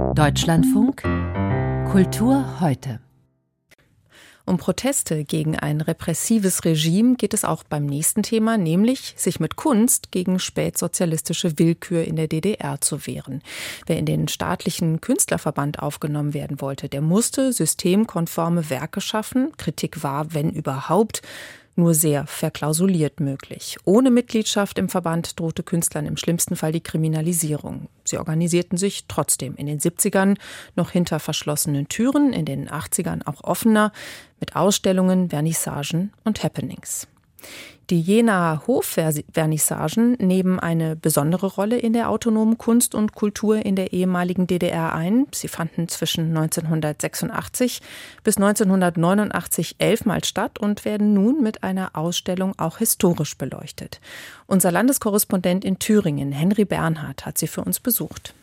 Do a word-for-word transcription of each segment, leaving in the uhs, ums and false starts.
Deutschlandfunk Kultur heute. Um Proteste gegen ein repressives Regime geht es auch beim nächsten Thema, nämlich sich mit Kunst gegen spätsozialistische Willkür in der D D R zu wehren. Wer in den staatlichen Künstlerverband aufgenommen werden wollte, der musste systemkonforme Werke schaffen. Kritik war, wenn überhaupt, nur sehr verklausuliert möglich. Ohne Mitgliedschaft im Verband drohte Künstlern im schlimmsten Fall die Kriminalisierung. Sie organisierten sich trotzdem in den siebzigern noch hinter verschlossenen Türen, in den achtzigern auch offener, mit Ausstellungen, Vernissagen und Happenings. Die Jenaer Hofvernissagen nehmen eine besondere Rolle in der autonomen Kunst und Kultur in der ehemaligen D D R ein. Sie fanden zwischen neunzehnhundertsechsundachtzig bis neunzehnhundertneunundachtzig elfmal statt und werden nun mit einer Ausstellung auch historisch beleuchtet. Unser Landeskorrespondent in Thüringen, Henry Bernhard, hat sie für uns besucht.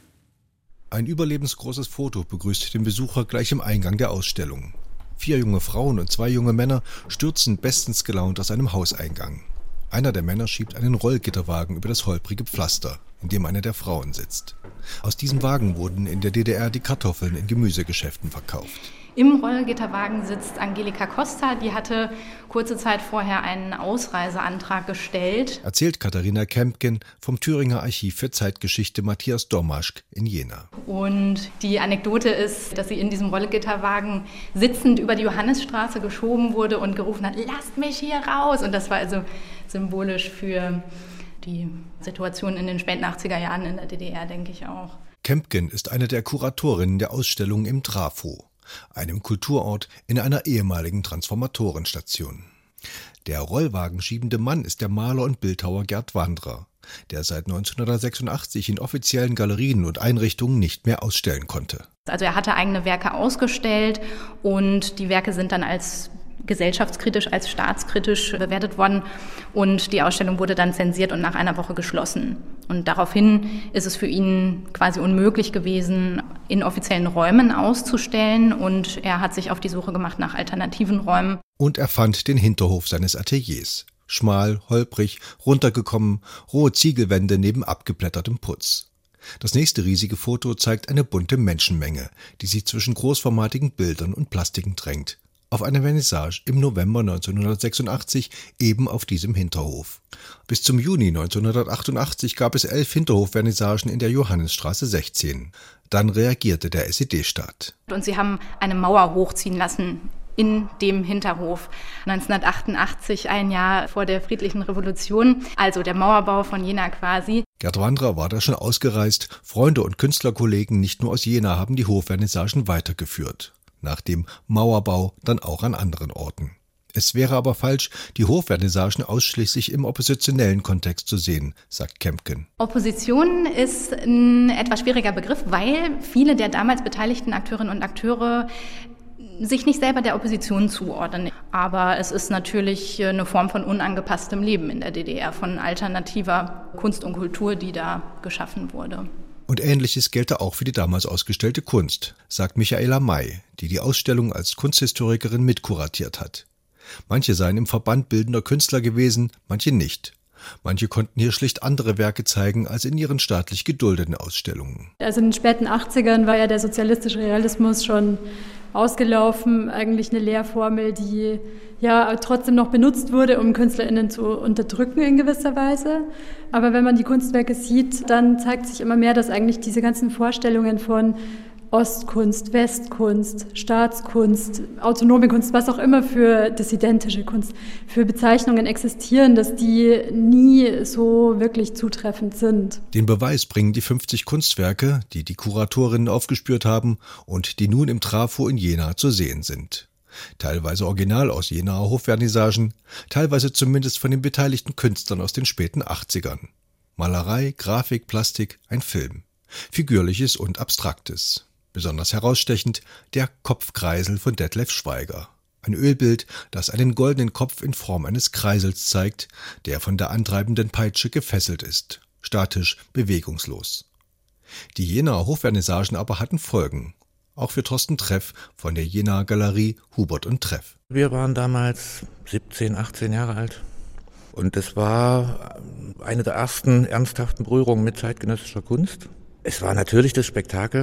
Ein überlebensgroßes Foto begrüßt den Besucher gleich im Eingang der Ausstellung. Vier junge Frauen und zwei junge Männer stürzen bestens gelaunt aus einem Hauseingang. Einer der Männer schiebt einen Rollgitterwagen über das holprige Pflaster, in dem eine der Frauen sitzt. Aus diesem Wagen wurden in der D D R die Kartoffeln in Gemüsegeschäften verkauft. Im Rollgitterwagen sitzt Angelika Costa, die hatte kurze Zeit vorher einen Ausreiseantrag gestellt. Erzählt Katharina Kempken vom Thüringer Archiv für Zeitgeschichte Matthias Domaschk in Jena. Und die Anekdote ist, dass sie in diesem Rollgitterwagen sitzend über die Johannisstraße geschoben wurde und gerufen hat, lasst mich hier raus. Und das war also symbolisch für die Situation in den späten achtziger Jahren in der D D R, denke ich auch. Kempken ist eine der Kuratorinnen der Ausstellung im Trafo, einem Kulturort in einer ehemaligen Transformatorenstation. Der rollwagenschiebende Mann ist der Maler und Bildhauer Gerd Wandrer, der seit neunzehnhundertsechsundachtzig in offiziellen Galerien und Einrichtungen nicht mehr ausstellen konnte. Also er hatte eigene Werke ausgestellt und die Werke sind dann als gesellschaftskritisch, als staatskritisch bewertet worden und die Ausstellung wurde dann zensiert und nach einer Woche geschlossen. Und daraufhin ist es für ihn quasi unmöglich gewesen, in offiziellen Räumen auszustellen und er hat sich auf die Suche gemacht nach alternativen Räumen. Und er fand den Hinterhof seines Ateliers. Schmal, holprig, runtergekommen, rohe Ziegelwände neben abgeblättertem Putz. Das nächste riesige Foto zeigt eine bunte Menschenmenge, die sich zwischen großformatigen Bildern und Plastiken drängt. Auf einer Vernissage im November neunzehnhundertsechsundachtzig eben auf diesem Hinterhof. Bis zum Juni neunzehnhundertachtundachtzig gab es elf Hinterhof-Vernissagen in der Johannisstraße sechzehn. Dann reagierte der S E D-Staat. Und sie haben eine Mauer hochziehen lassen in dem Hinterhof. neunzehnhundertachtundachtzig, ein Jahr vor der friedlichen Revolution, also der Mauerbau von Jena quasi. Gerd Wandrer war da schon ausgereist. Freunde und Künstlerkollegen nicht nur aus Jena haben die Hofvernissagen weitergeführt. Nach dem Mauerbau dann auch an anderen Orten. Es wäre aber falsch, die Hofvernissagen ausschließlich im oppositionellen Kontext zu sehen, sagt Kempken. Opposition ist ein etwas schwieriger Begriff, weil viele der damals beteiligten Akteurinnen und Akteure sich nicht selber der Opposition zuordnen. Aber es ist natürlich eine Form von unangepasstem Leben in der D D R, von alternativer Kunst und Kultur, die da geschaffen wurde. Und Ähnliches gelte auch für die damals ausgestellte Kunst, sagt Michaela May, die die Ausstellung als Kunsthistorikerin mitkuratiert hat. Manche seien im Verband bildender Künstler gewesen, manche nicht. Manche konnten hier schlicht andere Werke zeigen als in ihren staatlich geduldeten Ausstellungen. Also in den späten achtzigern war ja der sozialistische Realismus schon ausgelaufen, eigentlich eine Lehrformel, die ja trotzdem noch benutzt wurde, um KünstlerInnen zu unterdrücken in gewisser Weise. Aber wenn man die Kunstwerke sieht, dann zeigt sich immer mehr, dass eigentlich diese ganzen Vorstellungen von Ostkunst, Westkunst, Staatskunst, autonome Kunst, was auch immer für dissidentische Kunst, für Bezeichnungen existieren, dass die nie so wirklich zutreffend sind. Den Beweis bringen die fünfzig Kunstwerke, die die Kuratorinnen aufgespürt haben und die nun im Trafo in Jena zu sehen sind. Teilweise original aus Jenaer Hofvernissagen, teilweise zumindest von den beteiligten Künstlern aus den späten achtzigern. Malerei, Grafik, Plastik, ein Film. Figürliches und Abstraktes. Besonders herausstechend der Kopfkreisel von Detlef Schweiger. Ein Ölbild, das einen goldenen Kopf in Form eines Kreisels zeigt, der von der antreibenden Peitsche gefesselt ist. Statisch, bewegungslos. Die Jenaer Hofvernissagen aber hatten Folgen. Auch für Thorsten Treff von der Jenaer Galerie Hubert und Treff. Wir waren damals siebzehn, achtzehn Jahre alt. Und es war eine der ersten ernsthaften Berührungen mit zeitgenössischer Kunst. Es war natürlich das Spektakel,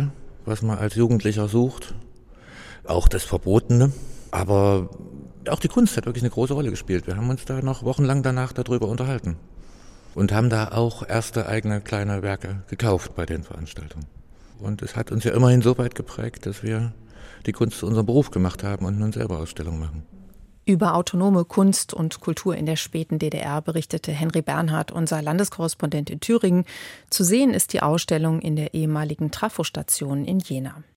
was man als Jugendlicher sucht. Auch das Verbotene. Aber auch die Kunst hat wirklich eine große Rolle gespielt. Wir haben uns da noch wochenlang danach darüber unterhalten. Und haben da auch erste eigene kleine Werke gekauft bei den Veranstaltungen. Und es hat uns ja immerhin so weit geprägt, dass wir die Kunst zu unserem Beruf gemacht haben und nun selber Ausstellungen machen. Über autonome Kunst und Kultur in der späten D D R berichtete Henry Bernhard, unser Landeskorrespondent in Thüringen. Zu sehen ist die Ausstellung in der ehemaligen Trafostation in Jena.